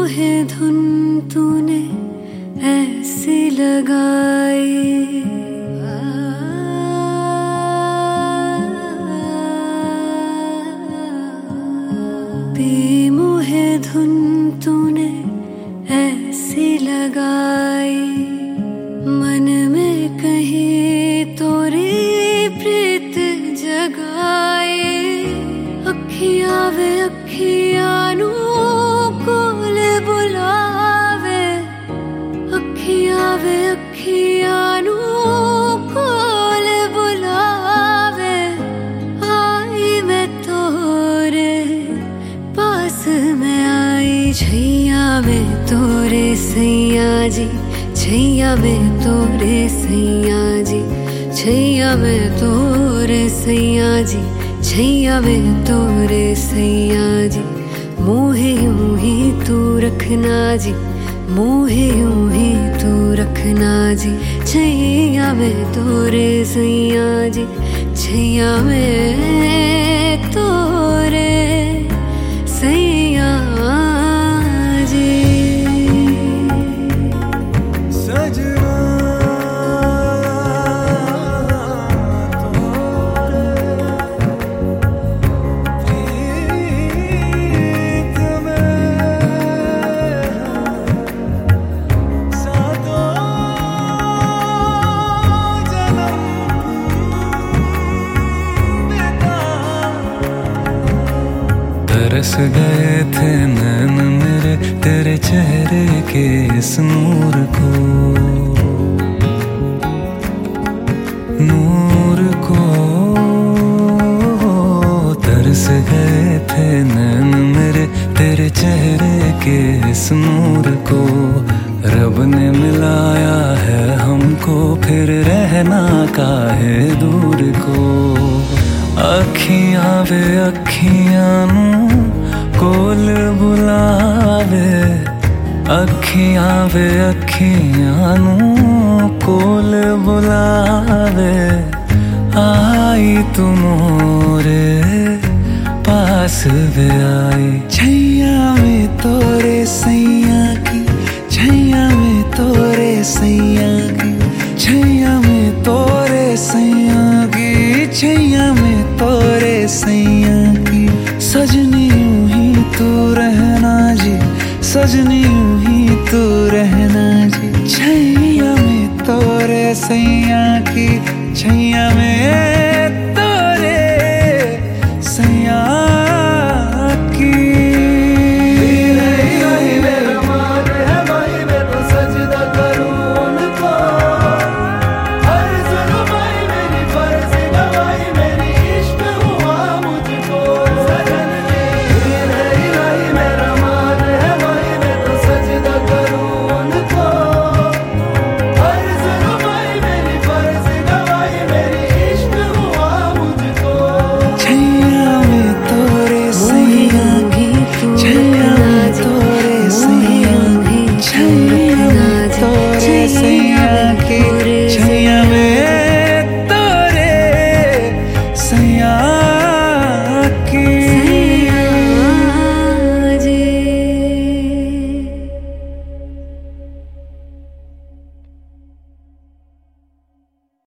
बेमुहे धुन तूने ऐसी लगाई, बेमुहे धुन तूने ऐसी लगाई, मन में कहीं तोरी प्रीत जगाए। अखियां वे अखियां नू कोल बुलावे, अखियां वे अखियां नू कोल बुलावे। आई मैं तोरे पास में आई, छैया में तोरे सैया जी, छैया में तोरे सैया जी, छैया में तोरे सैया जी, छैया में तोरे सैया जी। मोहे यूं ही तू रखना जी, मोहे यूं ही तू रखना जी। छैया में तोरे सैया जी, छैया में तोरे सैया जी। तरस गए थे नैन मेरे तेरे चेहरे के इस नूर को, नूर को। तरस गए थे नैन मेरे तेरे चेहरे के इस नूर को। रब ने मिलाया है हमको, फिर रहना काहे दूर को। अखियां वे अखियां नू कोल बुलावे, अखियां वे अखियां नू कोल बुलावे। आई तू मोरे पास वे आई, छैया में तोरे सैया की, छैया में तोरे सैया की, छैया में तोरे सैया की, छैया में तोरे सैया की। सजनी यूं ही तू रहना जी, सजनी यूं ही तू रहना जी। छैया में तोरे सैया की, छैया में